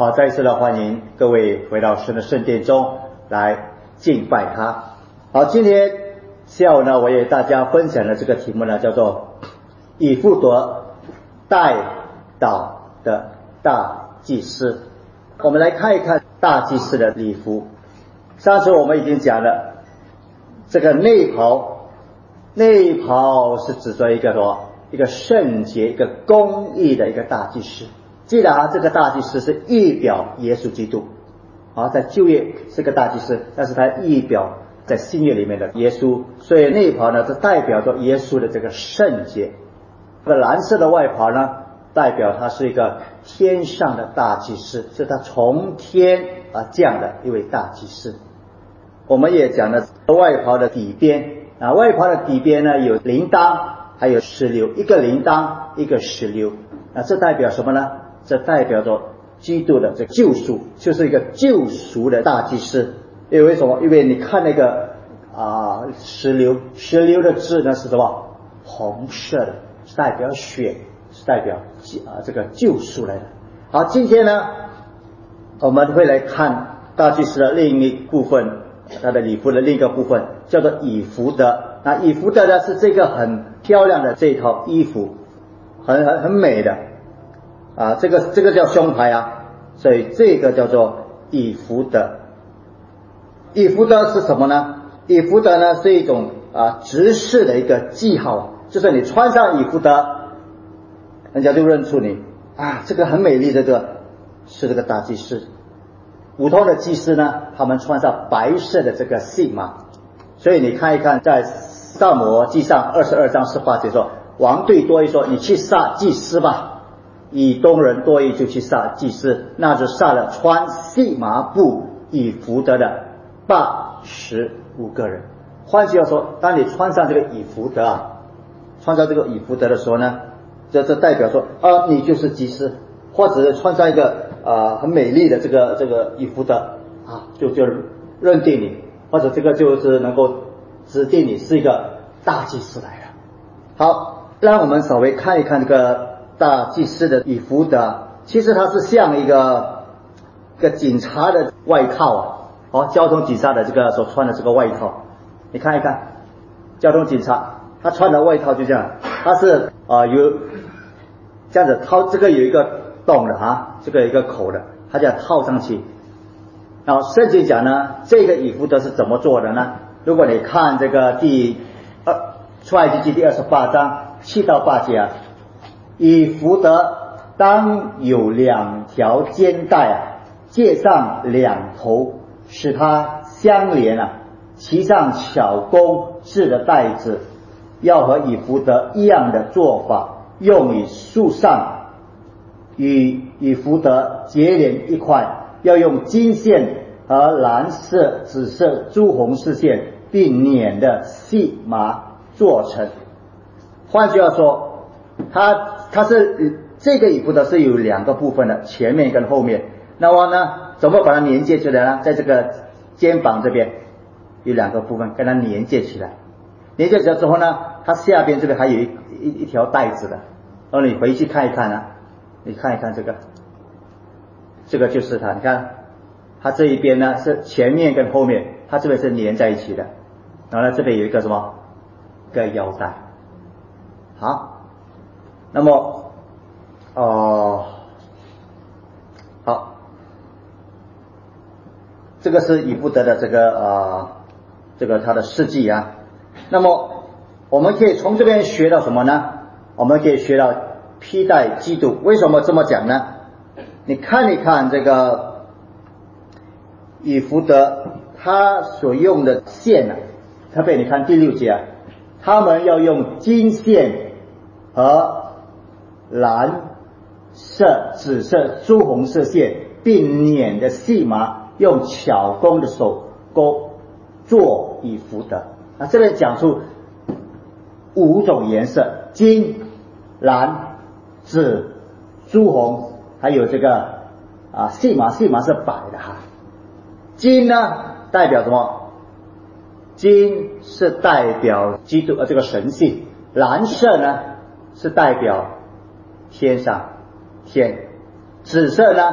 好，再一次的欢迎各位回到神的圣殿中来敬拜他。好，今天下午呢，我也大家分享的这个题目呢，叫做以弗得代祷的大祭司。我们来看一看大祭司的礼服。上次我们已经讲了，这个内袍是指着一个什么？一个圣洁、一个公义的一个大祭司。记得这个大祭司是预表耶稣基督。在旧约是个大祭司，但是他预表在新约里面的耶稣，所以内袍呢，是代表着耶稣的这个圣洁。这个蓝色的外袍呢，代表他是一个天上的大祭司，是他从天而降的一位大祭司。我们也讲了外袍的底边外袍的底边呢，有铃铛还有石榴，一个铃铛一个石榴。这代表什么呢？这代表着基督的这个救赎，就是一个救赎的大祭司。因为什么？因为你看那个石榴的字呢是什么？红色的，是代表血，是代表这个救赎来的。好，今天呢，我们会来看大祭司的另一部分，他的礼服的另一个部分叫做以弗得。那以弗得呢，是这个很漂亮的这一套衣服，很美的这个叫胸牌所以这个叫做以弗得。以弗得是什么呢？以弗得呢是一种执事的一个记号，就是你穿上以弗得，人家就认出你这个很美丽，这个是这个大祭司。普通的祭司呢，他们穿上白色的这个细麻。所以你看一看，在撒母耳记上22章18节说，王对多益说，你去杀祭司吧。以东人多益就去杀祭司，那就杀了穿细麻布以弗得的85个人。换句话说，当你穿上这个以弗得穿上这个以弗得的时候呢，这代表说你就是祭司，或者是穿上一个很美丽的这个以弗得就认定你，或者这个就是能够指定你是一个大祭司来的。好，让我们稍微看一看这个大祭司的以弗得。其实它是像一个警察的外套交通警察的这个所穿的这个外套。你看一看，交通警察他穿的外套就这样，他是有这样子套，这个有一个洞的这个有一个口的，他这样套上去。然后圣经讲呢，这个以弗得是怎么做的呢？如果你看这个出埃及记第28章7到8节以弗得当有2条肩带系上2头，使它相连其上巧工制的带子，要和以弗得一样的做法，用以束上，与以弗得结连一块，要用金线和蓝色、紫色、朱红丝线并捻的细麻做成。换句话说，它是这个以弗得是有2个部分的，前面跟后面。那么呢，怎么把它连接起来呢？在这个肩膀这边有2个部分跟它连接起来。连接起来之后呢，它下边这边还有一条带子的。然后你回去看一看你看一看这个就是它。你看它这一边呢是前面跟后面，它这边是连在一起的。然后呢，这边有一个什么？一个腰带。好，那么好，这个是以弗得的这个他的事迹那么我们可以从这边学到什么呢？我们可以学到披戴基督。为什么这么讲呢？你看一看这个以弗得他所用的线特别你看第6节他们要用金线和蓝色、紫色、朱红色线并捻的细麻，用巧工的手工做以弗得。这边讲出5种颜色：金、蓝、紫、朱红，还有这个细麻是白的金呢代表什么？金是代表基督这个神性。蓝色呢是代表天上天。紫色呢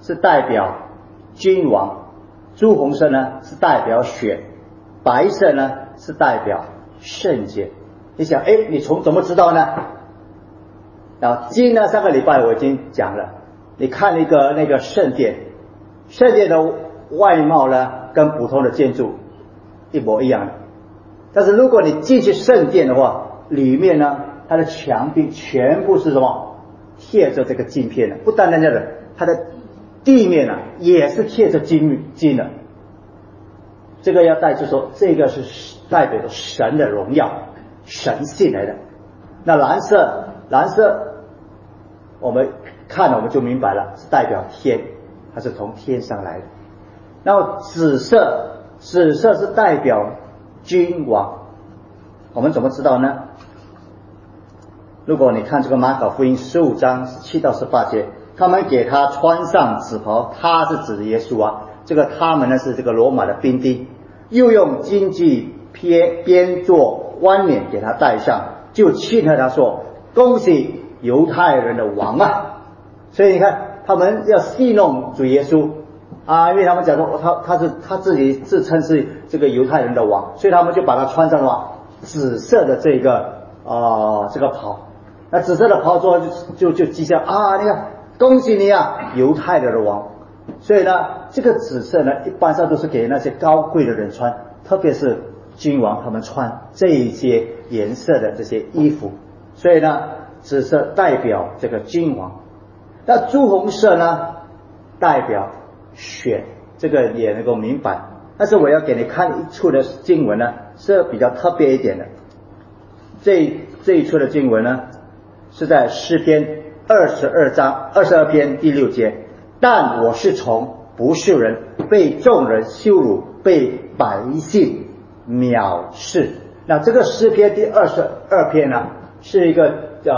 是代表君王，朱红色呢是代表血，白色呢是代表圣洁。你想，你怎么知道呢？金呢，上个礼拜我已经讲了，你看那个圣殿，圣殿的外貌呢跟普通的建筑一模一样的，但是如果你进去圣殿的话，里面呢它的墙壁全部是什么？贴着这个金片的，不单单这样的，它的地面啊也是贴着金的。这个要带出说，这个是代表着神的荣耀，神性来的。那蓝色我们看了我们就明白了，是代表天，它是从天上来的。然后紫色是代表君王，我们怎么知道呢？如果你看这个马可福音15章17到18节，他们给他穿上紫袍，他是指的耶稣啊，这个他们呢是这个罗马的兵丁，又用金具编做冠冕给他戴上，就庆贺他说：恭喜犹太人的王啊！所以你看，他们要戏弄主耶稣啊，因为他们讲说他自己自称是这个犹太人的王，所以他们就把他穿上了紫色的这个袍。那紫色的袍之后就记下啊，你看，恭喜你啊，犹太人的王。所以呢，这个紫色呢，一般上都是给那些高贵的人穿，特别是君王他们穿这一些颜色的这些衣服。所以呢，紫色代表这个君王。那朱红色呢，代表血，这个也能够明白。但是我要给你看一处的经文呢，是比较特别一点的。这一处的经文呢，是在诗篇22篇第6节。但我是虫，不是人，被众人羞辱，被百姓藐视。那这个诗篇第22篇呢，是一个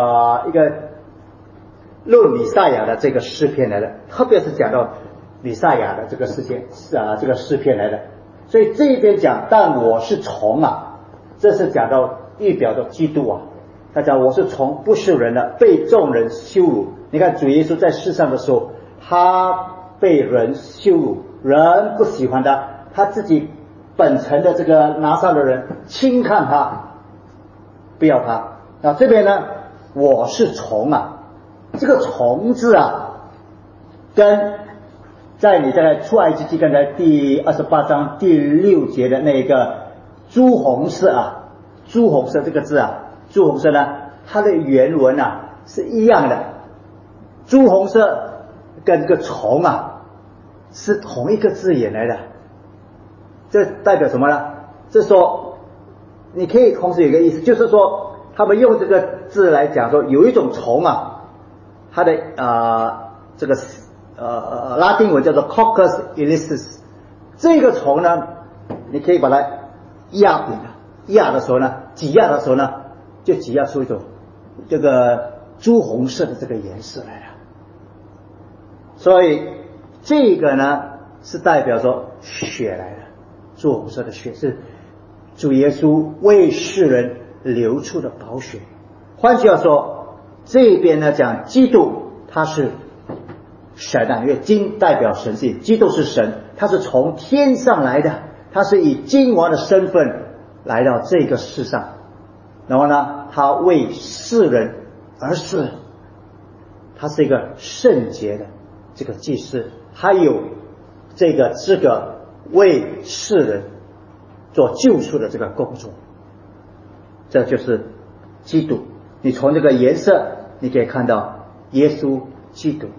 论弥赛亚的这个诗篇来的，特别是讲到弥赛亚的这个这个诗篇来的。所以这一边讲，但我是虫啊，这是讲到预表的基督啊。他讲我是虫，不是人了，被众人羞辱。你看主耶稣在世上的时候，他被人羞辱，人不喜欢他，他自己本城的这个拿撒勒人轻看他，不要他。那这边呢，我是虫啊，这个虫字啊，跟在你在出埃及记刚才第28章第6节的那个朱红色啊，朱红色这个字啊，朱红色呢，它的原文啊是一样的，朱红色跟这个虫啊是同一个字眼来的。这代表什么呢？这说你可以同时有一个意思，就是说他们用这个字来讲说，有一种虫啊，它的这个拉丁文叫做 Coccus ilicis， 这个虫呢，你可以把它压扁了，压的时候呢，挤压的时候呢，就挤压出一种这个朱红色的这个颜色来了。所以这个呢是代表说血来的，朱红色的血是主耶稣为世人流出的宝血。换句话说，这边呢讲基督他是神啊，因为金代表神性，基督是神，他是从天上来的，他是以君王的身份来到这个世上，然后呢他为世人而死，他是一个圣洁的这个祭司，他有这个资格为世人做救赎的这个工作。这就是基督，你从这个颜色你可以看到耶稣基督。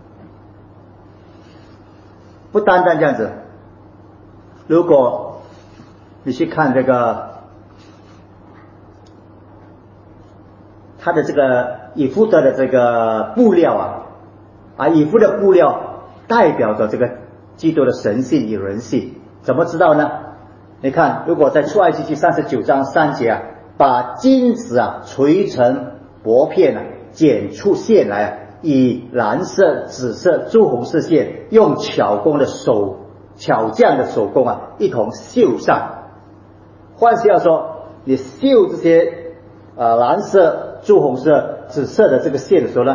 不单单这样子，如果你去看这个他的这个以弗得的这个布料以弗的布料代表着这个基督的神性与人性。怎么知道呢？你看，如果在出埃及记39章3节把金子锤成薄片剪出线来，以蓝色、紫色、朱红色线，用巧匠的手工一同绣上。换句话说，你绣这些蓝色、朱红色、紫色的这个线的时候呢，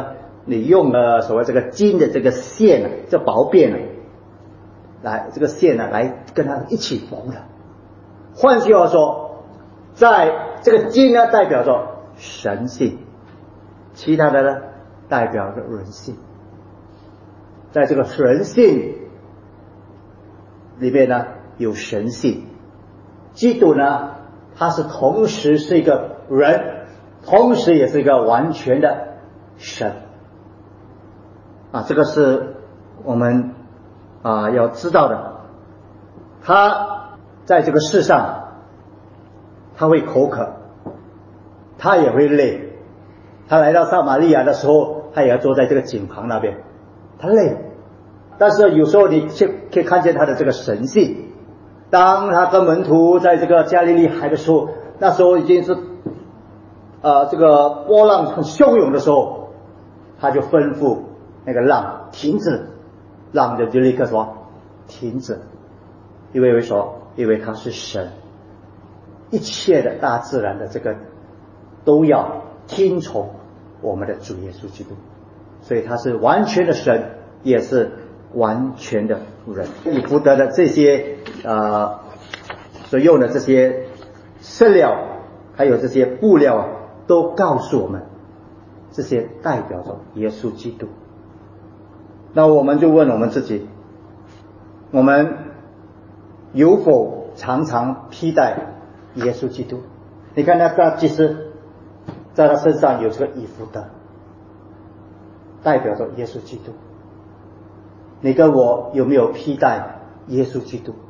你用了所谓这个金的这个线这薄辫来这个线来跟它一起缝的。换句话说，在这个金呢代表着神性，其他的呢代表着人性。在这个人性里面呢有神性，基督呢他是同时是一个人，同时也是一个完全的神这个是我们要知道的。他在这个世上他会口渴，他也会累，他来到撒玛利亚的时候，他也要坐在这个井旁那边，他累了，但是有时候你可以看见他的这个神性。当他跟门徒在这个加利利海的时候，那时候已经是这个波浪很汹涌的时候，他就吩咐那个浪停止，浪就立刻说停止，因为他是神，一切的大自然的这个都要听从我们的主耶稣基督，所以他是完全的神，也是完全的人。以弗得的这些所用的这些色料还有这些布料都告诉我们，这些代表着耶稣基督。那我们就问我们自己，我们有否常常披戴耶稣基督？你看那大祭司在他身上有这个以弗得，代表着耶稣基督。你跟我有没有披戴耶稣基督？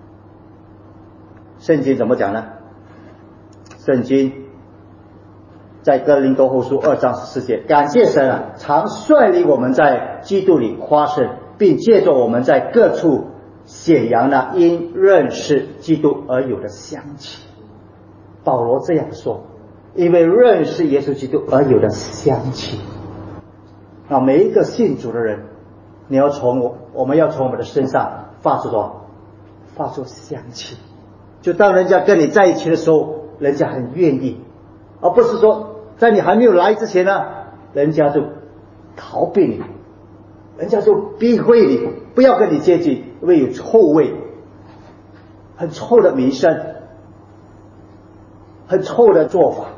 圣经怎么讲呢？圣经在哥林多后书2章14节，感谢神常率领我们在基督里夸胜，并借着我们在各处显扬那因认识基督而有的香气。保罗这样说，因为认识耶稣基督而有的香气。每一个信主的人，我们要从我们的身上发出香气，就当人家跟你在一起的时候，人家很愿意，而不是说在你还没有来之前呢，人家就逃避你，人家就避讳你，不要跟你接近，因为有臭味，很臭的名声，很臭的做法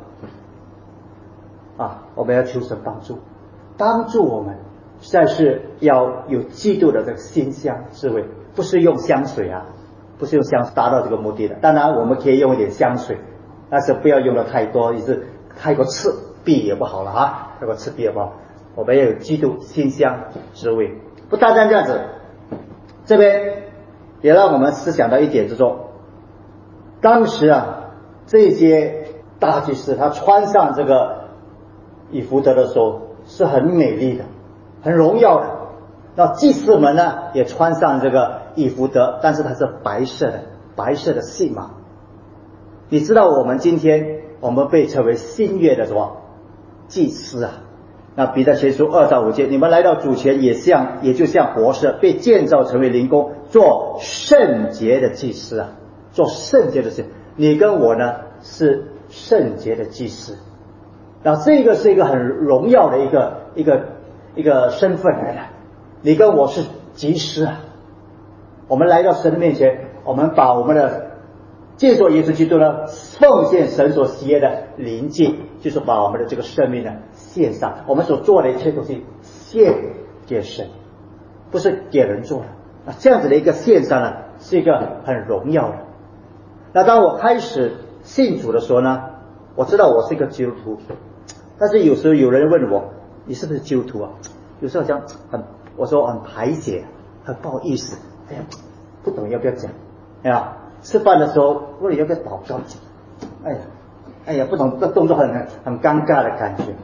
我们要求神帮助我们，但是要有基督的这个馨香滋味，不是用香水不是用香水达到这个目的的。当然我们可以用一点香水，但是不要用的太多，也是太过刺鼻也不好了太过刺鼻也不好。我们要有基督馨香滋味。不单单这样子，这边也让我们思想到一点，就是说当时这些大祭司他穿上这个以弗得的时候是很美丽的，很荣耀的。那祭司们呢也穿上这个以弗得，但是它是白色的细麻。你知道我们今天我们被称为新约的什么祭司那彼得前书2到5节，你们来到主前也就像活石，被建造成为灵宫，做圣洁的祭司做圣洁的祭司。你跟我呢是圣洁的祭司，那这个是一个很荣耀的一个身份来的。你跟我是祭司我们来到神的面前，我们把我们的借着耶稣基督呢奉献神所喜悦的灵祭，就是把我们的这个生命呢献上，我们所做的一切东西献给神，不是给人做的这样子的一个献上呢是一个很荣耀的。那当我开始信主的时候呢，我知道我是一个基督徒，但是有时候有人问我，你是不是基督徒有时候讲我说很排解，很不好意思，不懂要不要讲吃饭的时候问你要不要祷告，不懂，这动作很尴尬的感觉。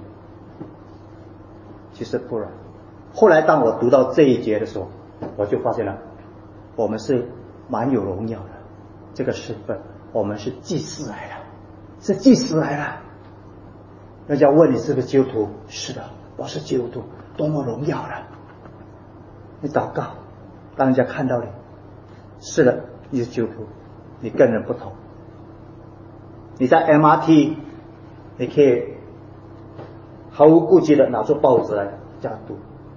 其实不然，后来当我读到这一节的时候，我就发现了我们是蛮有荣耀的这个身份，我们是祭司来的，人家问你是不是基督徒，是的，我是基督徒，多么荣耀的。你祷告让人家看到你，是的，你是基督徒，你跟人不同。你在 MRT 你可以毫无顾忌的拿出报纸来叫他读。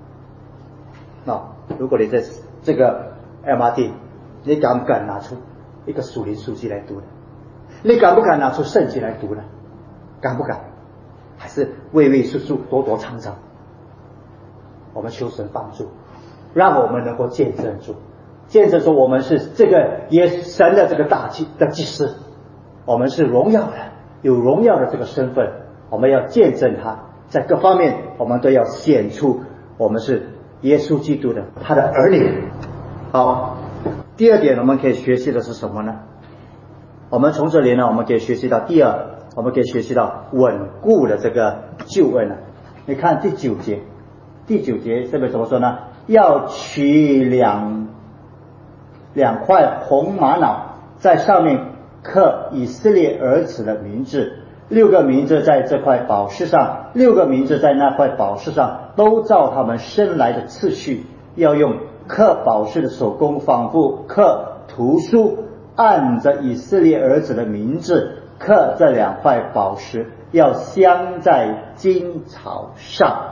如果你在这个 MRT， 你敢不敢拿出一个属灵书籍来读呢？你敢不敢拿出圣经来读呢？敢不敢？还是畏畏缩缩、躲躲藏藏？我们求神帮助，让我们能够见证主，见证说我们是这个神的这个大祭的祭司，我们是荣耀的，有荣耀的这个身份，我们要见证他，在各方面我们都要显出我们是耶稣基督的他的儿女。好，第二点我们可以学习的是什么呢？我们从这里呢，我们可以学习到我们可以学习到稳固的这个救恩了。你看第九节这边怎么说呢？要取两块红玛瑙，在上面刻以色列儿子的名字，6个名字在这块宝石上，6个名字在那块宝石上，都照他们生来的次序，要用刻宝石的手工，仿佛刻图书，按着以色列儿子的名字刻这2块宝石，要镶在金槽上。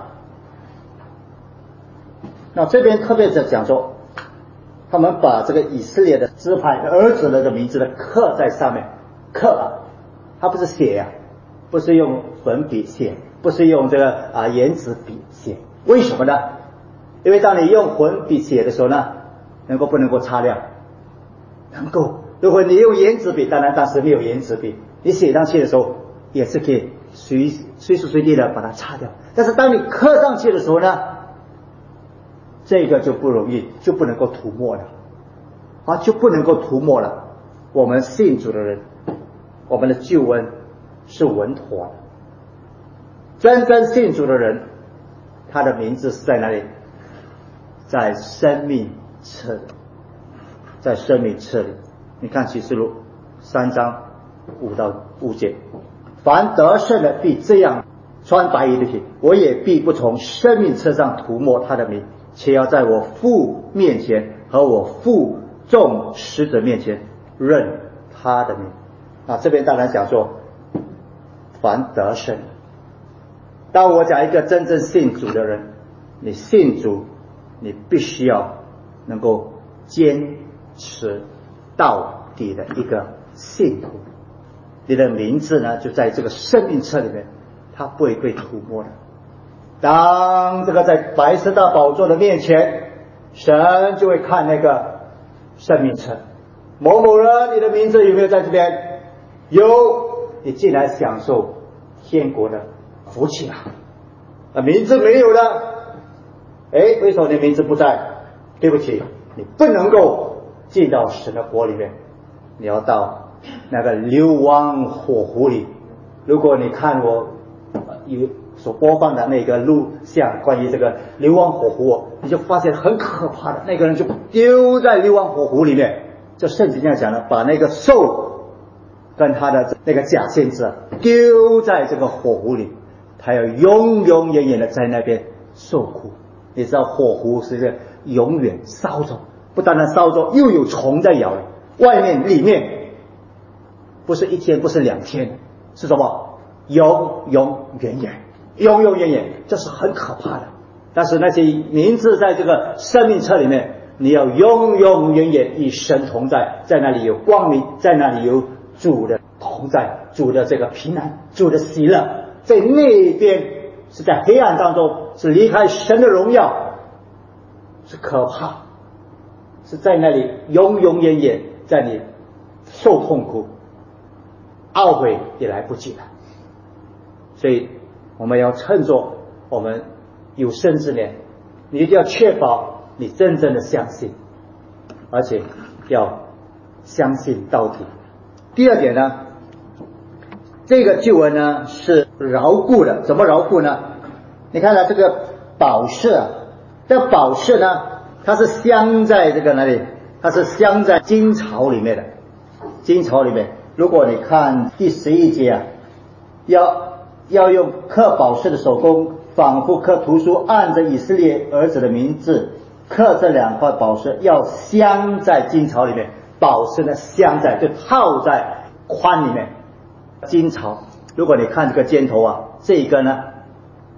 那这边特别在讲说，他们把这个以色列的支派儿子的名字的刻在上面，刻他不是写呀，不是用粉笔写，不是用这个颜纸笔写。为什么呢？因为当你用粉笔写的时候呢，不能够擦亮？能够。如果你用颜纸笔，当然当时没有颜纸笔，你写上去的时候也是可以随时随地的把它擦掉。但是当你刻上去的时候呢，这个就不容易，就不能够涂抹了就不能够涂抹了。我们信主的人，我们的救恩是稳妥的。真正信主的人，他的名字是在哪里？在生命册里，在生命册里。你看启示录3章5到5节，凡得胜的必这样穿白衣的皮，我也必不从生命册上涂抹他的名，且要在我父面前和我父众使者面前认他的名。这边当然讲说凡得胜。当我讲一个真正信主的人，你信主，你必须要能够坚持到底的一个信徒，你的名字呢就在这个生命册里面，它不会被涂抹的。当这个在白色大宝座的面前，神就会看那个生命册，某某人，你的名字有没有在这边？有，你进来享受天国的福气了。名字没有的，为什么你的名字不在？对不起，你不能够进到神的国里面，你要到那个流亡火湖里。如果你看我有所播放的那个录像关于这个流亡火湖，你就发现很可怕的，那个人就丢在流亡火湖里面。这圣经上讲的，把那个兽跟他的那个假先知丢在这个火湖里，他要永永远远的在那边受苦。你知道火湖是一个永远烧着，不单单烧着，又有虫在咬，外面里面不是1天，不是2天，是什么？永永远远，永永远远，这是很可怕的。但是那些名字在这个生命册里面，你要永永远远与神同在，在那里有光明，在那里有主的同在，主的这个平安，主的喜乐。在那边是在黑暗当中，是离开神的荣耀，是可怕，是在那里永永远远在你受痛苦，懊悔也来不及了。所以我们要趁着我们有生之年，你一定要确保你真正的相信，而且要相信到底。第二点呢，这个救恩呢是牢固的。怎么牢固呢？你看这个宝石这宝石呢，它是镶在这个哪里？它是镶在金槽里面的。金槽里面，如果你看第11节要用刻宝石的手工，仿佛刻图书，按着以色列儿子的名字刻这2块宝石，要镶在金槽里面。宝石呢镶在，就套在宽里面。金槽，如果你看这个尖头这个呢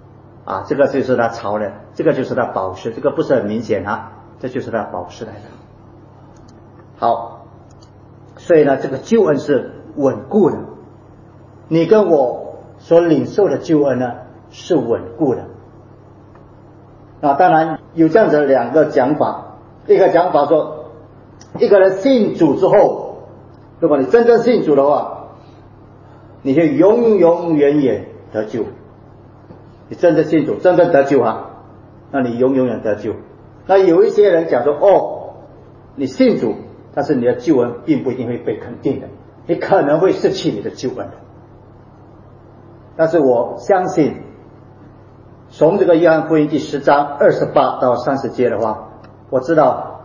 啊，这个就是他朝的，这个就是他宝石，这个不是很明显啊，这就是他宝石来的。好，所以呢，这个救恩是稳固的，你跟我所领受的救恩呢是稳固的。当然有这样子两个讲法，一个讲法说，一个人信主之后，如果你真正信主的话，你就永永远远得救。你真正信主，真正得救啊，那你永远得救。那有一些人讲说，你信主，但是你的救恩并不一定会被肯定的，你可能会失去你的救恩的。但是我相信，从这个约翰福音第10章28到30节的话，我知道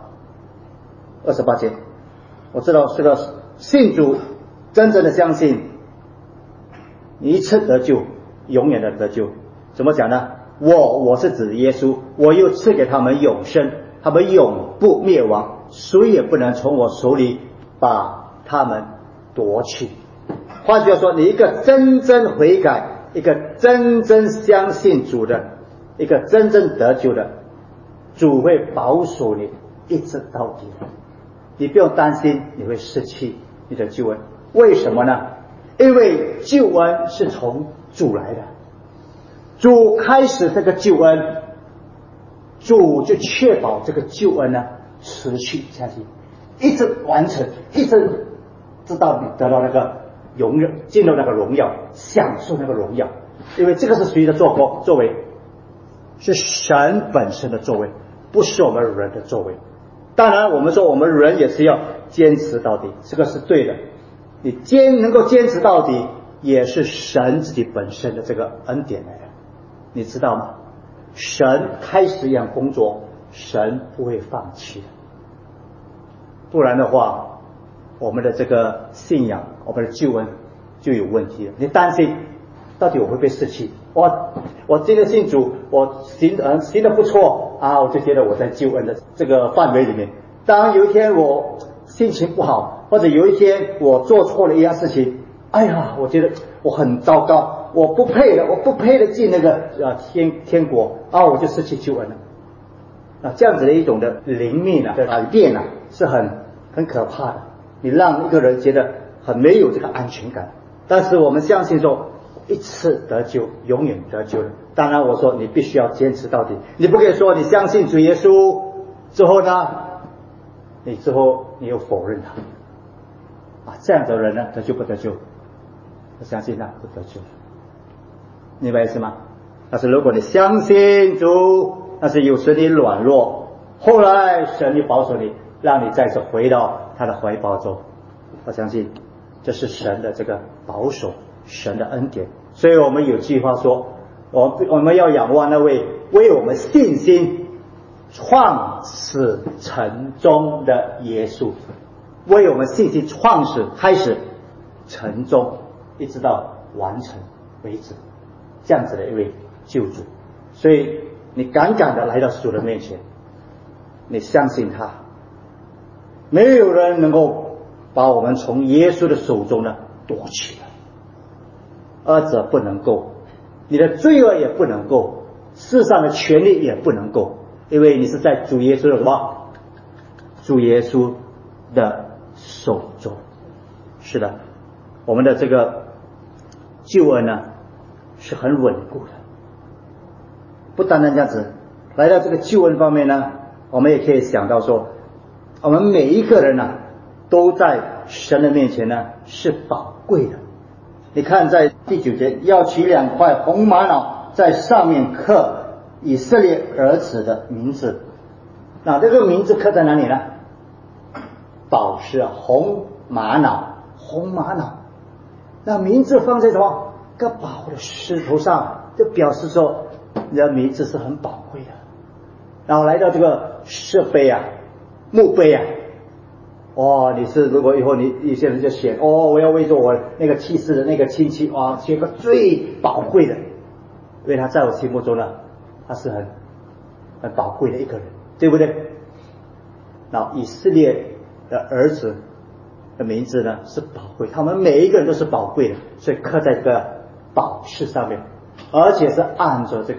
28节，我知道这个信主真正的相信，你一次得救，永远的得救。怎么讲呢？我是指耶稣，我又赐给他们永生，他们永不灭亡，谁也不能从我手里把他们夺去。换句话说，你一个真正悔改，一个真正相信主的，一个真正得救的，主会保守你一直到底，你不用担心你会失去你的救恩。为什么呢？因为救恩是从主来的，主开始这个救恩，主就确保这个救恩呢持续下去，一直完成，一直直到你得到那个荣耀，进入那个荣耀，享受那个荣耀。因为这个是谁的作为？是神本身的作为，不是我们人的作为。当然我们说我们人也是要坚持到底，这个是对的，你能够坚持到底，也是神自己本身的这个恩典来的，你知道吗？神开始一样工作，神不会放弃的，不然的话，我们的这个信仰，我们的救恩就有问题了。你担心到底我会被失去？我今天信主，我行得不错啊，我就觉得我在救恩的这个范围里面。当有一天我心情不好，或者有一天我做错了一样事情，哎呀，我觉得我很糟糕，我不配的进那个天国啊，我就失去救恩了。这样子的一种的灵命的改变是很可怕的，你让一个人觉得很没有这个安全感。但是我们相信说，一次得救，永远得救的。当然我说你必须要坚持到底，你不可以说你相信主耶稣之后呢，你又否认他这样的人呢，得救不得救？我相信不得救，明白意思吗？但是如果你相信主，但是有时你软弱，后来神就保守你，让你再次回到他的怀抱中。我相信这是神的这个保守，神的恩典。所以我们有句话说，我们要仰望那位为我们信心创始成终的耶稣，为我们信心创始开始成终，一直到完成为止，这样子的一位救主。所以你敢的来到主的面前，你相信他，没有人能够把我们从耶稣的手中呢夺取的，二者不能够，你的罪恶也不能够，世上的权利也不能够，因为你是在主耶稣的什么？主耶稣的手中。是的，我们的这个救恩呢是很稳固的。不单单这样子，来到这个救恩方面呢，我们也可以想到说，我们每一个人都在神的面前呢是宝贵的。你看在第9节，要取2块红玛瑙，在上面刻以色列儿子的名字。这个名字刻在哪里呢？宝石红玛瑙，那名字放在什么？个宝的石头上，就表示说你的名字是很宝贵的。然后来到这个石碑墓碑你是如果以后你有些人就写我要为着我那个去世的那个亲戚写个最宝贵的，因为他在我心目中呢，他是很宝贵的一个人，对不对？然后以色列的儿子的名字呢是宝贵，他们每一个人都是宝贵的，所以刻在这个宝石上面，而且是按照这个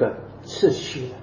次序的。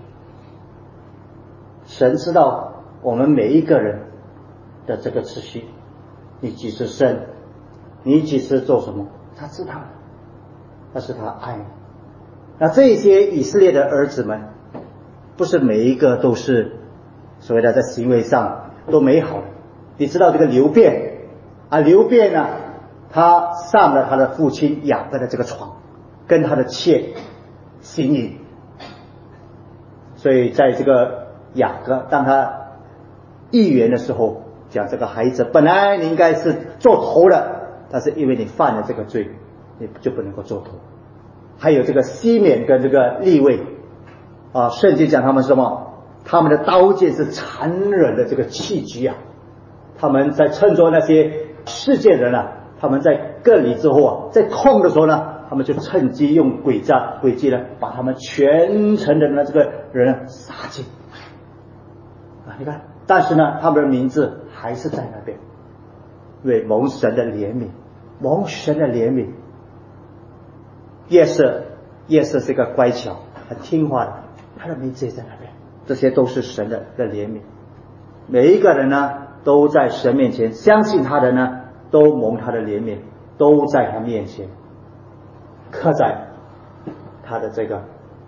神知道我们每一个人的这个次序，你几时生，你几时做什么，他知道的，但是他爱你。那这些以色列的儿子们，不是每一个都是所谓的在行为上都美好的。你知道这个流便啊，流便呢，他上了他的父亲雅各的这个床，跟他的妾行淫。所以在这个雅各当他预言的时候，讲这个孩子本来你应该是做头的，但是因为你犯了这个罪，你就不能够做头。还有这个西缅跟这个利未啊，圣经讲他们是什么？他们的刀剑是残忍的这个器具啊，他们在趁着那些世界人啊，他们在割礼之后啊，在痛的时候呢，他们就趁机用诡计呢，把他们全城的这个人杀尽啊！你看，但是呢，他们的名字还是在那边，因为蒙神的怜悯，蒙神的怜悯。耶瑟是一个乖巧很听话的，他的名字也在那边，这些都是神的怜悯。每一个人呢，都在神面前，相信他的呢，都蒙他的怜悯，都在他面前刻在他的这个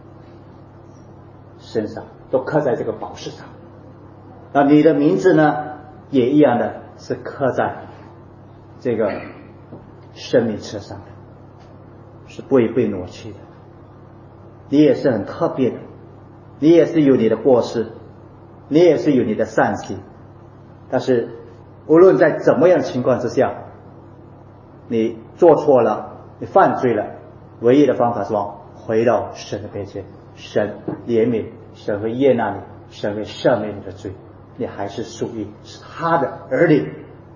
身上，都刻在这个宝石上。那你的名字呢，也一样的是刻在这个生命册上的，是不会被挪去的。你也是很特别的，你也是有你的过失，你也是有你的善行，但是无论在怎么样的情况之下，你做错了，你犯罪了，唯一的方法是回到神的面前，神怜悯，神会悦纳你，神会赦免你的罪，你还是属于是他的儿女。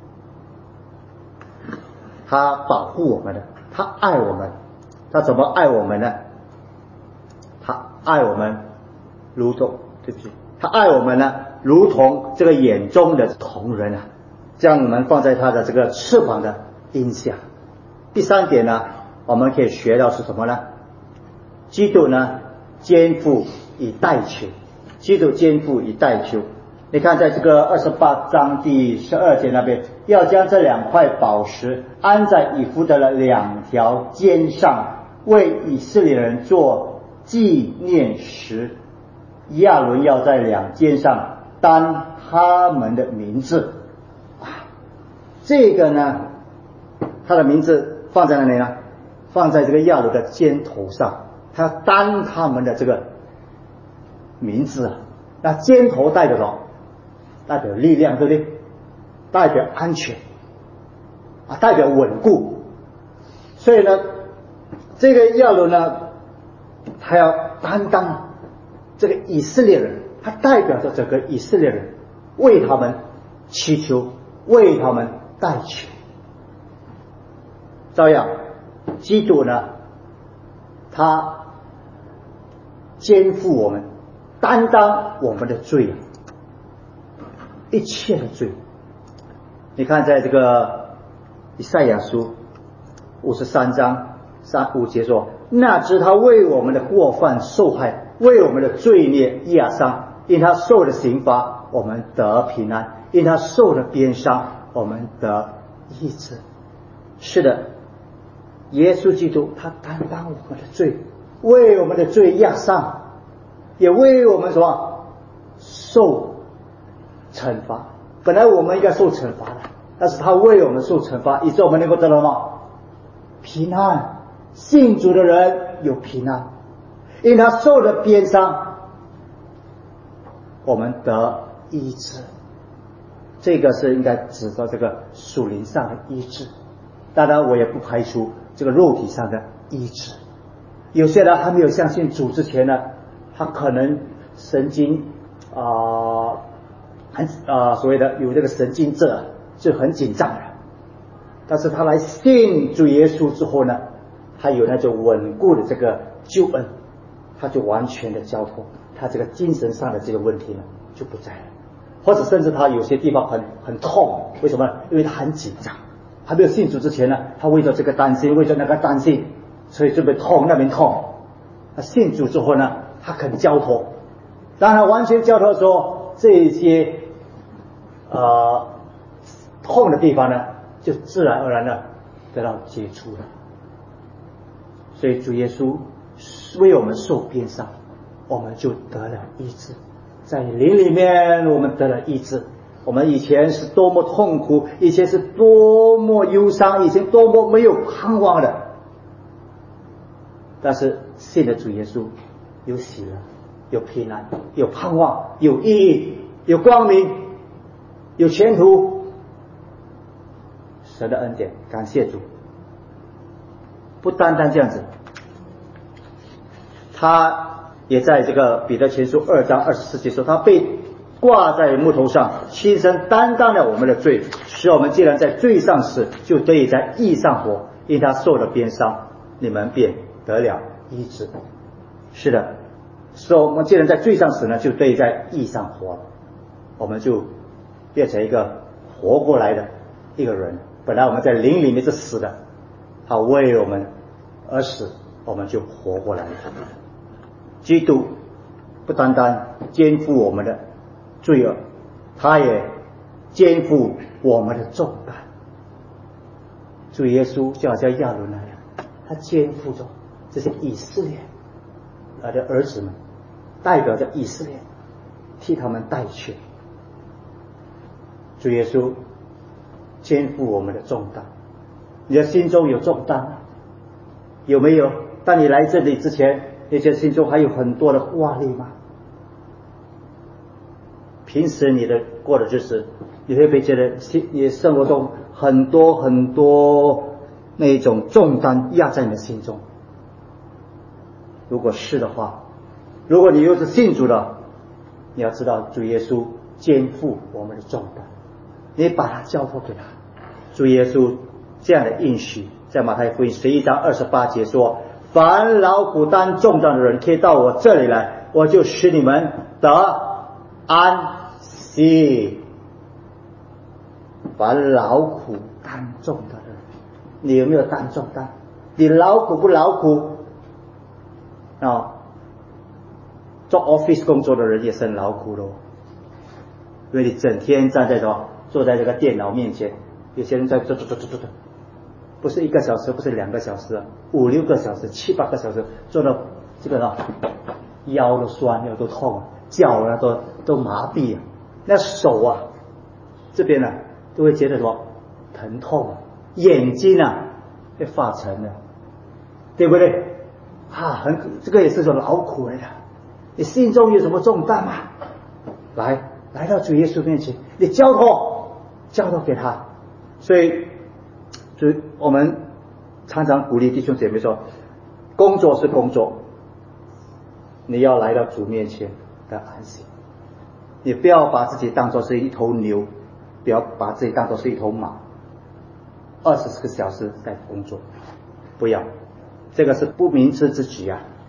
他保护我们的，他爱我们。他怎么爱我们呢？他爱我们如同，对不起，他爱我们呢，如同这个眼中的瞳人啊，将我们放在他的这个翅膀的荫下。第三点呢，我们可以学到是什么呢？基督呢，肩负以代求，基督肩负以代求。你看在这个28章第12节那边，要将这2块宝石安在以弗得的2条肩上，为以色列人做纪念石。亚伦要在2肩上担他们的名字啊，这个呢，他的名字放在哪里呢？放在这个亚伦的肩头上，他担他们的这个名字啊。那肩头代表什么？代表力量，对不对？代表安全啊，代表稳固。所以呢，这个亚伦呢，他要担当这个以色列人，他代表着整个以色列人，为他们祈求，为他们代求。照样，基督呢，他肩负我们，担当我们的罪，一切的罪。你看在这个以赛亚书53章3、5节说，那知他为我们的过犯受害，为我们的罪孽压伤，因他受的刑罚我们得平安，因他受的鞭伤我们得医治。是的，耶稣基督他担当我们的罪，为我们的罪压伤，也为我们什么受惩罚。本来我们应该受惩罚的，但是他为我们受惩罚，以致我们能够得到什么平安。信主的人有平安，因他受了鞭伤，我们得医治。这个是应该指着这个属灵上的医治，当然我也不排除这个肉体上的医治。有些人还没有相信主之前呢，他可能神经所谓的有这个神经质，就很紧张的。但是他来信主耶稣之后呢，他有那种稳固的这个救恩，他就完全的交托，他这个精神上的这个问题呢就不在了。或者甚至他有些地方很痛，为什么呢？因为他很紧张，还没有信主之前呢，他为了这个担心，为了那个担心，所以这边痛那边痛。他信主之后呢， 他肯交托。当他完全交托的时候，这些痛的地方呢，就自然而然的得到解除了。所以主耶稣为我们受鞭伤，我们就得了医治。在灵里面我们得了医治。我们以前是多么痛苦，以前是多么忧伤，以前多么没有盼望的，但是信了主耶稣，有喜乐，有平安，有盼望，有意义，有光明，有前途。神的恩典，感谢主。不单单这样子，他也在这个彼得前书2章24节说，他被挂在木头上，亲身担当了我们的罪，使我们既然在罪上死，就得以在义上活。因他受了鞭伤，你们便得了医治。是的，说我们既然在罪上死呢，就得以在义上活，我们就变成一个活过来的一个人。本来我们在灵里面是死的，他为我们而死，我们就活过来了。基督不单单肩负我们的罪恶，他也肩负我们的重担。主耶稣就好像亚伦那样，他肩负着这些以色列的儿子们，代表着以色列，替他们代求。主耶稣肩负我们的重担。你的心中有重担吗？有没有？当你来这里之前，你觉得心中还有很多的挂虑吗？平时你的过的日子，你会不会觉得你生活中很多那种重担压在你的心中？如果是的话，如果你又是信主的，你要知道主耶稣肩负我们的重担，你把它交托给他。主耶稣这样的应许，在马太福音11章28节说，凡劳苦担重担的人，可以到我这里来，我就使你们得安息。凡劳苦担重担的人，你有没有担重担？你劳苦不劳苦？做 office 工作的人也是很劳苦的，因为你整天站在坐在这个电脑面前，有些人在做，不是1个小时，不是2个小时，5、6个小时，7、8个小时，做到这个腰都酸，腰都痛，脚都麻痹，那手这边都会觉得疼痛，眼睛会发沉的，对不对？这个也是种劳苦来的。你心中有什么重担吗？来到主耶稣面前，你交托给他。所以我们常常鼓励弟兄姐妹说，工作是工作，你要来到主面前的安息。你不要把自己当作是一头牛，不要把自己当作是一头马，24个小时在工作，不要，这个是不明智之举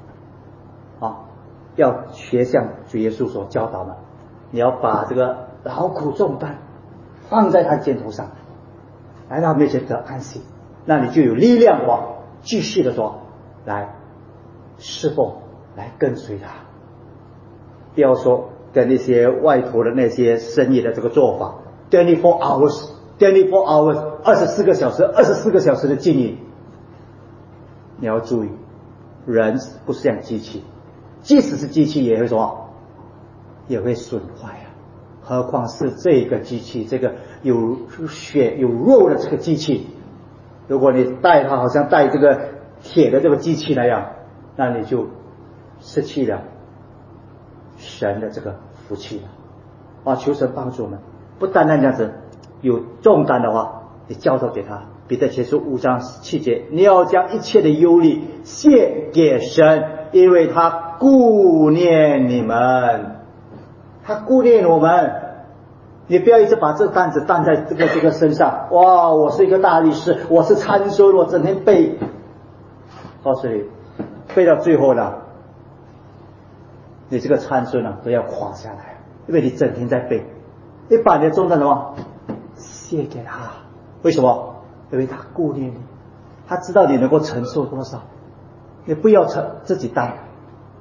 要学像主耶稣所教导的，你要把这个劳苦重担放在他肩头上，来到他面前得安息，那你就有力量继续的来侍奉，来跟随他。不要说跟那些外头的那些生意的这个做法，24 hours 24个小时的经营。你要注意，人不是像机器，即使是机器也会损坏何况是这个机器，这个有血有肉的这个机器，如果你带它好像带这个铁的这个机器那样，那你就失去了神的这个福气了求神帮助我们，不单单这样子，有重担的话，你交托给他。彼得前书5章7节，你要将一切的忧虑卸给神，因为他顾念你们，他顾念我们。你不要一直把这个担子担在这个身上，我是一个大律师，我是参孙，我整天背，告诉你，背到最后呢，你这个参孙都要垮下来，因为你整天在背。你把你的重担卸给他，为什么？因为他顾念你，他知道你能够承受多少，你不要自己担，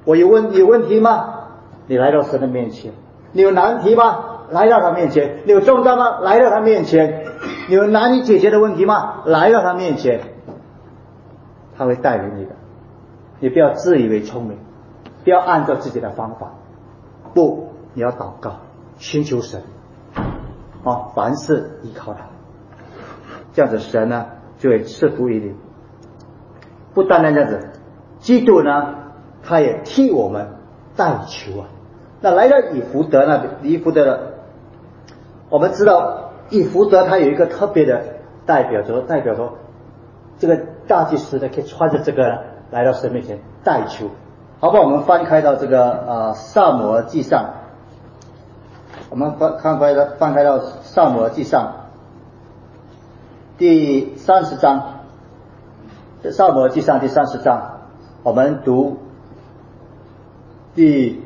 我有问题吗？你来到神的面前。你有难题吗？来到他面前。你有重担吗？来到他面前。你有难以解决的问题吗？来到他面前。他会带领你的。你不要自以为聪明，不要按照自己的方法，不，你要祷告，寻求神，凡事依靠他，这样子神呢就会赐福于你。不单单这样子，基督呢他也替我们代求啊。那来到以弗得那边，以弗得的，我们知道以弗得他有一个特别的代表说这个大祭司呢可以穿着这个来到神面前代求。好不好？我们翻开到这个撒母耳记上，我们翻开到撒母耳记上第30章，撒母耳记上第30章，我们读第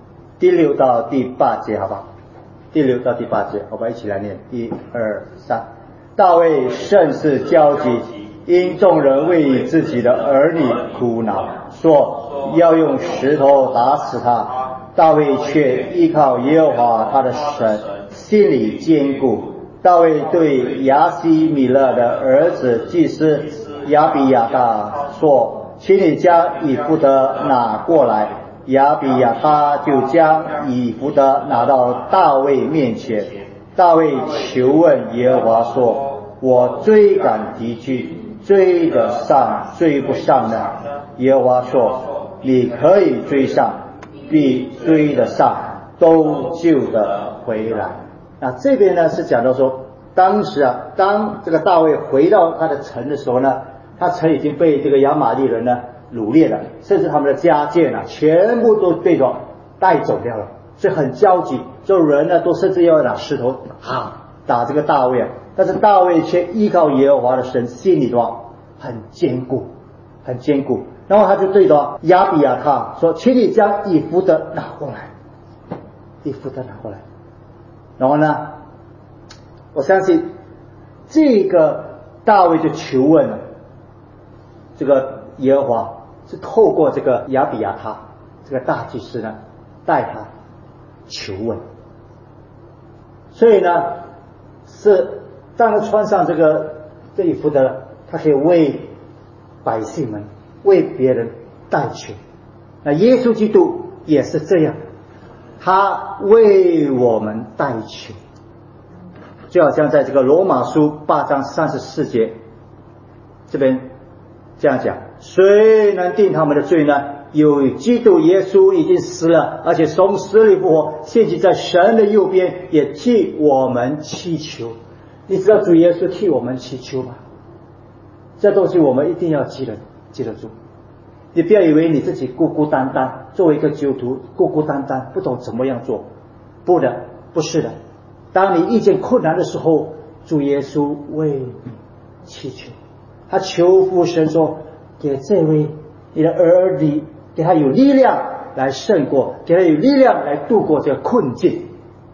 6到第8节，好不好？第6到第8节，我们一起来念，1、2、3。大卫甚是焦急，因众人为自己的儿女苦恼，说要用石头打死他。大卫却依靠耶和华他的神，心里坚固。大卫对亚希米勒的儿子祭司亚比亚大说：请你将以弗得拿过来。亚比亚他就将以弗得拿到大卫面前。大卫求问耶和华说：我追赶敌军，追得上追不上呢？耶和华说：你可以追上，必追得上，都救得回来。那这边呢是讲到说，当时当这个大卫回到他的城的时候呢，他城已经被这个亚玛力人呢掳掠了，甚至他们的家眷全部都被带走掉了，所以很焦急。这人呢都甚至要拿石头打这个大卫但是大卫却依靠耶和华的神，心里很坚固，很坚固。然后他就对着亚比亚他说：请你将以弗得拿过来。以弗得拿过来。然后呢，我相信这个大卫就求问了这个耶和华，是透过这个亚比亚他这个大祭司呢带他求问。所以呢是当他穿上这以弗得，他可以为百姓们为别人代求。那耶稣基督也是这样，他为我们代求。就好像在这个罗马书8章34节这边这样讲：谁能定他们的罪呢？有基督耶稣已经死了，而且从死里复活，现在在神的右边，也替我们祈求。你知道主耶稣替我们祈求吗？这东西我们一定要记得住。你不要以为你自己孤孤单单，作为一个基督徒孤孤单单不懂怎么样做，不是的。当你遇见困难的时候，主耶稣为你祈求，他求父神说：给这位你的儿女，给他有力量来胜过，给他有力量来度过这个困境。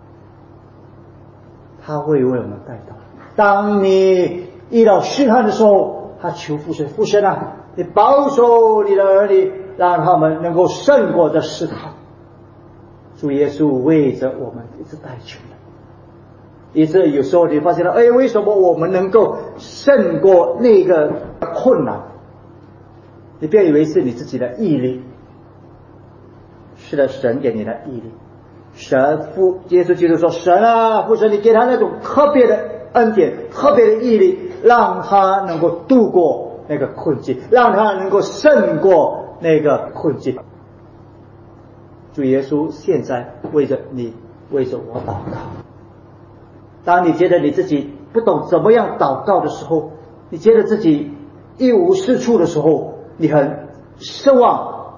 他会为我们带到。当你遇到试探的时候，他求父神：父神你保守你的儿女，让他们能够胜过这试探。主耶稣为着我们一直代求的，以致有时候你发现了，为什么我们能够胜过那个困难？你不要以为是你自己的毅力，是的，神给你的毅力。耶稣基督说：神父神，你给他那种特别的恩典，特别的毅力，让他能够度过那个困境，让他能够胜过那个困境。主耶稣现在为着你，为着我祷告。当你觉得你自己不懂怎么样祷告的时候，你觉得自己一无是处的时候，你很失望，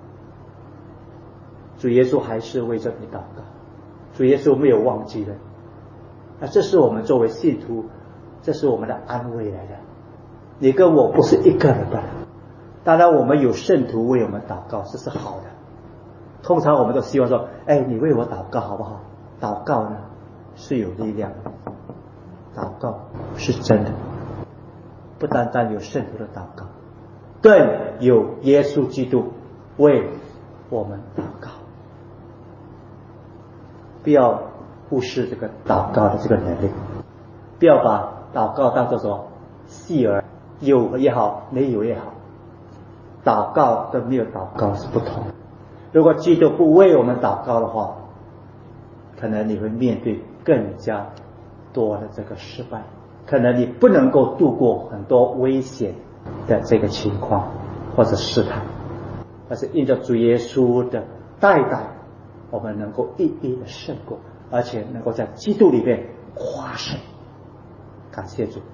主耶稣还是为着你祷告。主耶稣没有忘记了。这是我们作为信徒，这是我们的安慰来的。你跟我不是一个人的，当然我们有圣徒为我们祷告，这是好的。通常我们都希望说：你为我祷告好不好？祷告呢是有力量的，祷告是真的，不单单有圣徒的祷告，更有耶稣基督为我们祷告，不要忽视这个祷告的这个能力，不要把祷告当作什么戏儿，有也好，没有也好，祷告跟没有祷告是不同的。如果基督不为我们祷告的话，可能你会面对更加多的这个失败，可能你不能够度过很多危险的这个情况或者试探，但是因着主耶稣的代祷，我们能够一一的胜过，而且能够在基督里面夸胜。感谢主。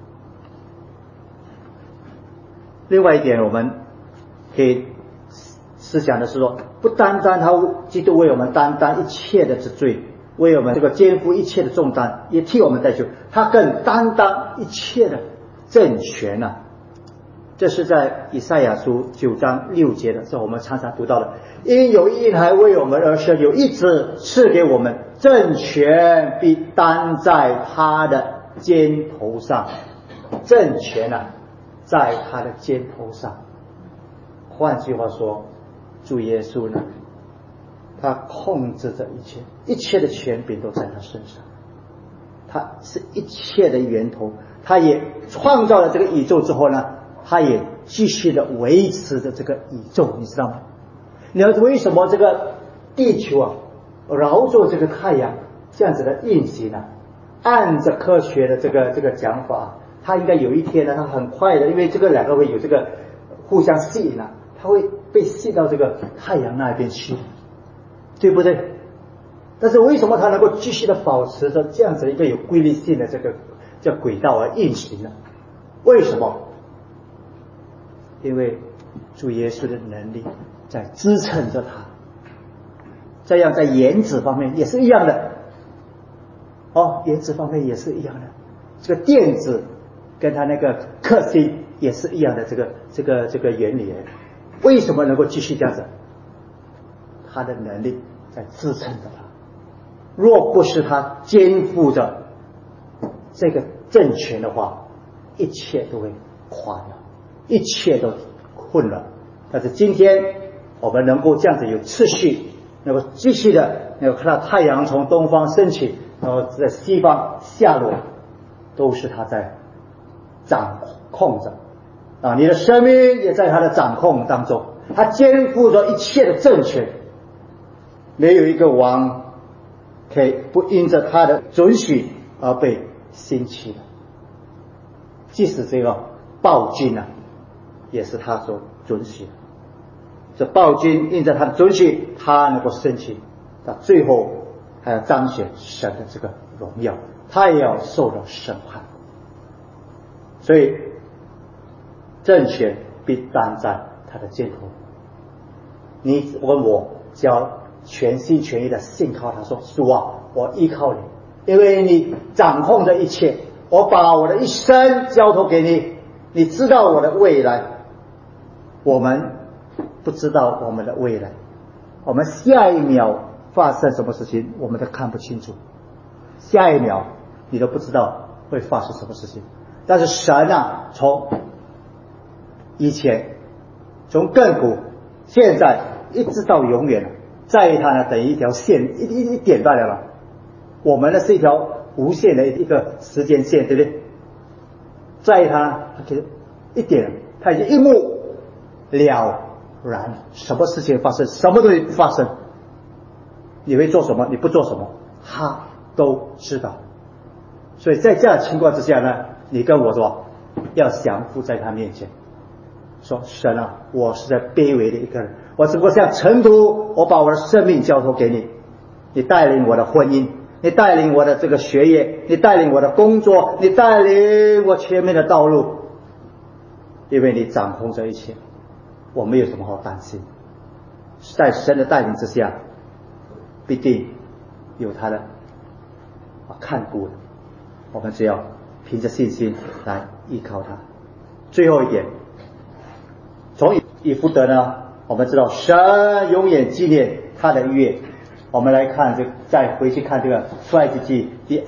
另外一点，我们可以思想的是说，不单单基督为我们担当一切的之罪，为我们这个肩负一切的重担，也替我们代求，他更担当一切的政权啊。这是在以赛亚书9章6节的时候，我们常常读到的，因有一孩为我们而生，有一子赐给我们，政权必担在他的肩头上。政权啊，在他的肩头上。换句话说，主耶稣呢，他控制着一切，一切的权柄都在他身上，他是一切的源头，他也创造了这个宇宙之后呢，他也继续的维持着这个宇宙，你知道吗？你要为什么这个地球啊绕着这个太阳这样子的运行呢？按着科学的这个讲法，它应该有一天呢，它很快的，因为这个两个会有这个互相吸引啊，它会被吸到这个太阳那边去，对不对？但是为什么它能够继续的保持着这样子一个有规律性的这个叫轨道而运行呢？为什么？因为主耶稣的能力在支撑着它。这样在原子方面也是一样的，原子方面也是一样的，这个电子跟它那个克星也是一样的，这个原理。为什么能够继续这样子？它的能力在支撑着它。若不是它肩负着这个政权的话，一切都会垮掉，一切都混乱。但是今天我们能够这样子有秩序，能够继续的能够看到太阳从东方升起，然后在西方下落，都是他在掌控着啊！你的生命也在他的掌控当中，他肩负着一切的政权，没有一个王可以不因着他的准许而被兴起的。即使这个暴君啊，也是他所准许的。这暴君因着他的准许，他能够升起，到最后还要彰显神的这个荣耀，他也要受到审判。所以政权必担在他的肩头。你问我，只要全心全意的信靠他，说主啊，我依靠你，因为你掌控着一切，我把我的一生交托给你，你知道我的未来。我们不知道我们的未来，我们下一秒发生什么事情我们都看不清楚，下一秒你都不知道会发生什么事情。但是神啊，从以前，从亘古，现在一直到永远，在他呢等于一条线，一点罢了嘛。我们呢是一条无限的一个时间线，对不对？在他一点，他已经一目了然，什么事情发生，什么东西不发生，你会做什么，你不做什么，他都知道。所以在这样的情况之下呢，你跟我说要降服在他面前，说神啊，我是在卑微的一个人，我只不过像尘土，我把我的生命交托给你，你带领我的婚姻，你带领我的这个学业，你带领我的工作，你带领我前面的道路，因为你掌控这一切，我没有什么好担心。在神的带领之下，必定有他的看顾的，我们只要凭着信心来依靠他。最后一点，从以弗得呢，我们知道神永远纪念他的约。我们来看再回去看这个出埃及记第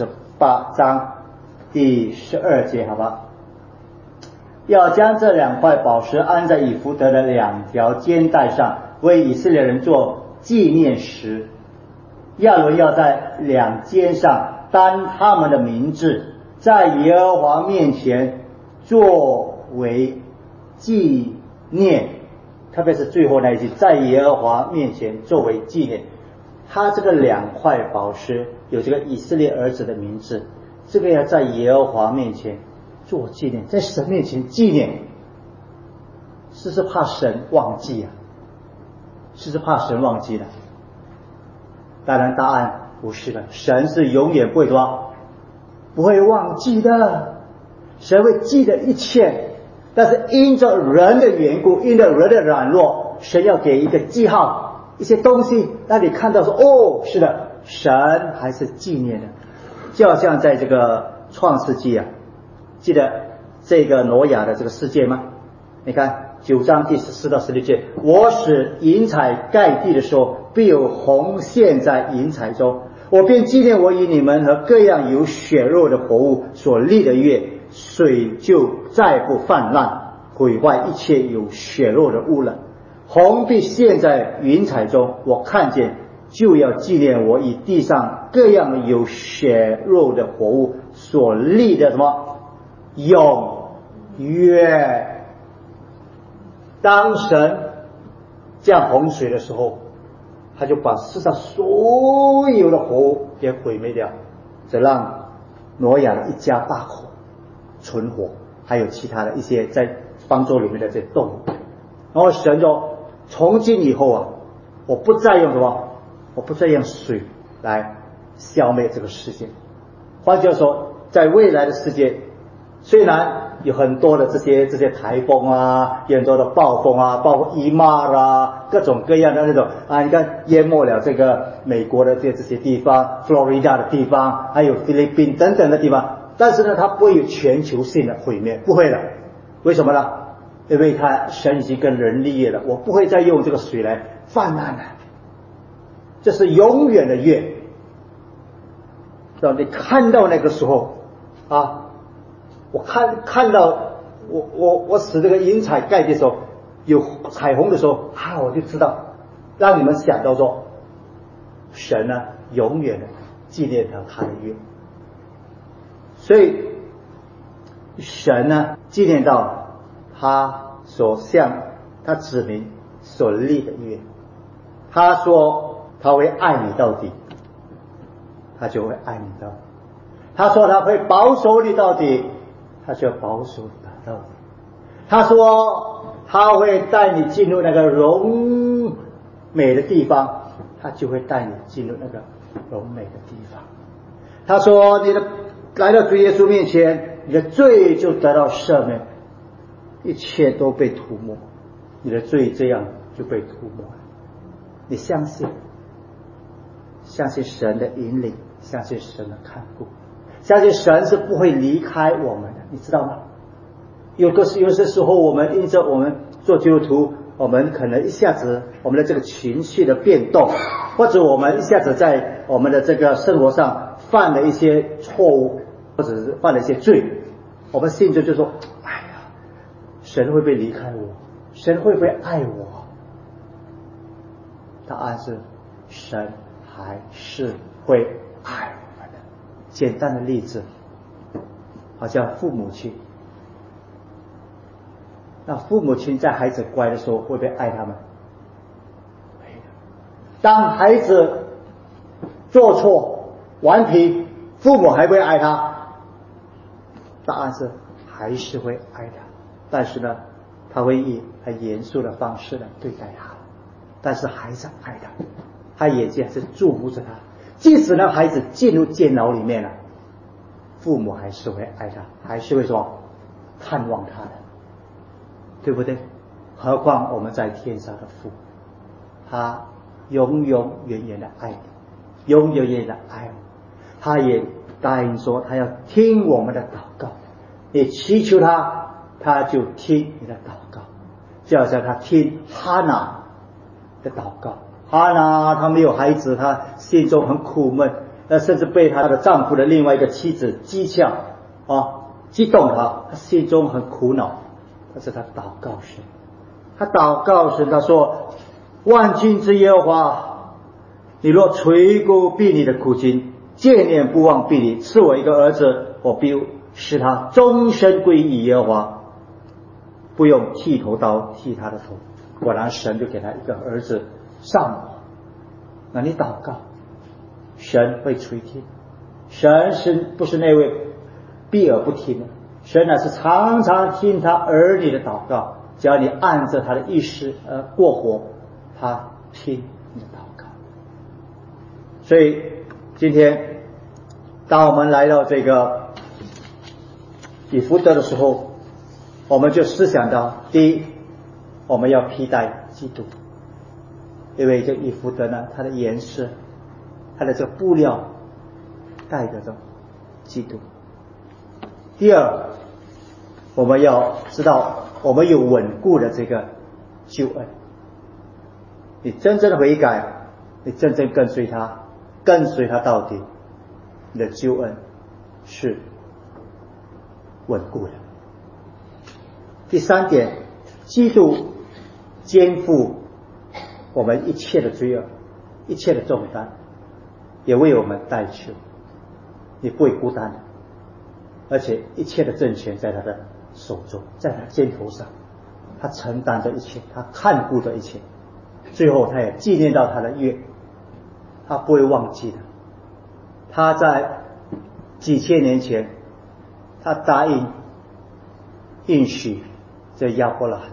28章第12节，好吧？要将这2块宝石安在以弗得的2条肩带上， 为以色列人做纪念石。亚伦要在两肩上担他们的名字，在耶和华面前作为纪念，特别是最后那一句，在耶和华面前作为纪念。他这个2块宝石有这个以色列儿子的名字，这个要在耶和华面前做纪念，在神面前纪念，是怕神忘记啊？是怕神忘记了？当然答案不是的，神是永远不会说不会忘记的，神会记得一切，但是因着人的缘故，因着人的软弱，神要给一个记号，一些东西让你看到说，哦，是的，神还是纪念的。就好像在这个创世纪啊，记得这个挪亚的这个世界吗？你看9章第14到16节，我使银彩盖地的时候，必有红线在银彩中，我便纪念我与你们和各样有血肉的活物所立的约，水就再不泛滥，毁坏一切有血肉的物了。红必现在云彩中，我看见就要纪念我与地上各样有血肉的活物所立的什么永约。当神降洪水的时候，他就把世上所有的活物给毁灭掉，只让挪亚的一家大口存活，还有其他的一些在方舟里面的这些动物。然后神说，从今以后啊，我不再用什么，我不再用水来消灭这个世界。换句话说，在未来的世界，虽然有很多的这些台风啊，有很多的暴风啊，包括伊玛啊，各种各样的那种啊，你看淹没了这个美国的这些地方，佛罗里达的地方，还有菲律宾等等的地方，但是呢，它不会有全球性的毁灭，不会的。为什么呢？因为神已经跟人立约了，我不会再用这个水来泛滥了，这是永远的约。让你看到那个时候啊，我看到我使这个银彩盖地的时候，有彩虹的时候啊，我就知道，让你们想到说，神呢永远的纪念了他的约。所以神呢纪念到他所向他子民所立的约，他说他会爱你到底，他就会爱你到底。他说他会保守你到底，他就要保守你到底。他说他会带你进入那个荣美的地方，他就会带你进入那个荣美的地方。他说你的来到主耶稣面前，你的罪就得到赦免，一切都被涂抹，你的罪这样就被涂抹了。你相信神的引领，相信神的看顾，相信神是不会离开我们的，你知道吗？有些时候我们因着我们做基督徒，我们可能一下子我们的这个情绪的变动，或者我们一下子在我们的这个生活上犯了一些错误，或者是犯了一些罪，我们心中就说，哎呀，神会不会离开我？神会不会爱我？答案是神还是会爱我们的。简单的例子，好像父母亲，那父母亲在孩子乖的时候会不会爱他们？当孩子做错顽皮，父母还会爱他？答案是还是会爱他，但是呢，他会以很严肃的方式来对待他，但是还是爱他，他眼睛还是祝福着他。即使呢孩子进入监牢里面了，父母还是会爱他，还是会说看望他的，对不对？何况我们在天上的父，他永永远远的爱你，永永远远的爱我，他也答应说他要听我们的祷告，你祈求他，他就听你的祷告。就好像他听哈拿的祷告，哈拿他没有孩子，他心中很苦闷，甚至被他的丈夫的另外一个妻子讥诮激动他心中很苦恼。但是他祷告神，他说万军之耶和华，你若垂顾婢女的苦情，眷念不忘婢女，赐我一个儿子，我必使他终身归于耶和华，不用剃头刀剃他的头。果然神就给他一个儿子撒母耳。那你祷告，神会垂听。神不是那位避而不听的，神乃是常常听他儿女的祷告，只要你按着他的意思而过活，他听你的祷告。所以今天当我们来到这个以弗得的时候，我们就思想到，第一，我们要披戴基督，因为这以弗得呢，它的颜色，它的这个布料带着基督。第二，我们要知道我们有稳固的这个救恩。你真正的悔改，你真正跟随他到底，你的救恩是稳固的。第三点，基督肩负我们一切的罪恶，一切的重担，也为我们代求，你不会孤单的，而且一切的政权在他的手中，在他肩头上，他承担着一切，他看顾着一切，最后他也纪念到他的约，他不会忘记的。他在几千年前，他答应许这亚伯拉罕，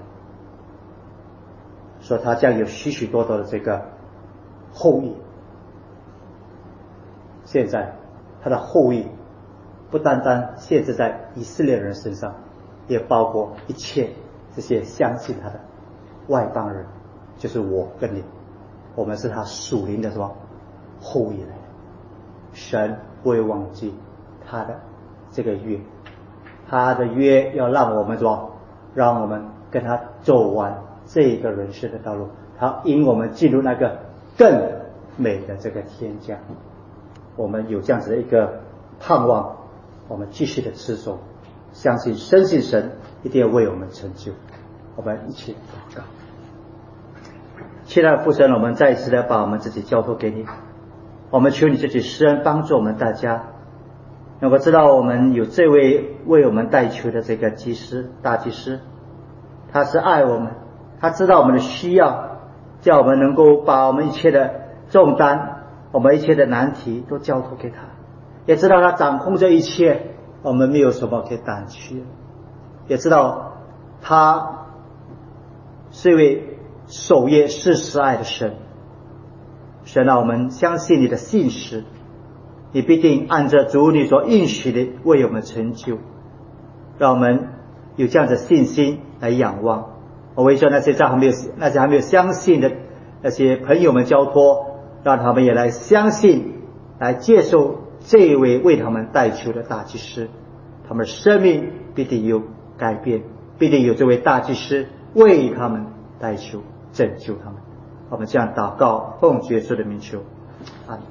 说他将有许许多多的这个后裔。现在他的后裔不单单限制在以色列人身上，也包括一切这些相信他的外邦人，就是我跟你，我们是他属灵的什么后裔来的。神不会忘记他的这个约，他的约要让我们什么，让我们跟他走完这个人生的道路，他引我们进入那个更美的这个天家。我们有这样子的一个盼望，我们继续的持守，相信深信神一定要为我们成就。我们一起祷告。亲爱的父神，我们再一次的把我们自己交托给你，我们求你自己施恩帮助我们大家，能够知道我们有这位为我们代求的这个祭司大祭司，他是爱我们，他知道我们的需要，叫我们能够把我们一切的重担，我们一切的难题都交托给他，也知道他掌控这一切，我们没有什么可以担心，也知道他是一位守约施慈爱的神。神啊，我们相信你的信实，你必定按着主你所应许的为我们成就，让我们有这样的信心来仰望。我为说那些还没有相信的那些朋友们交托，让他们也来相信，来接受这一位为他们代求的大祭司，他们生命必定有改变，必定有这位大祭司为他们代求，拯救他们。我们这样祷告，奉主耶稣的名求，阿们。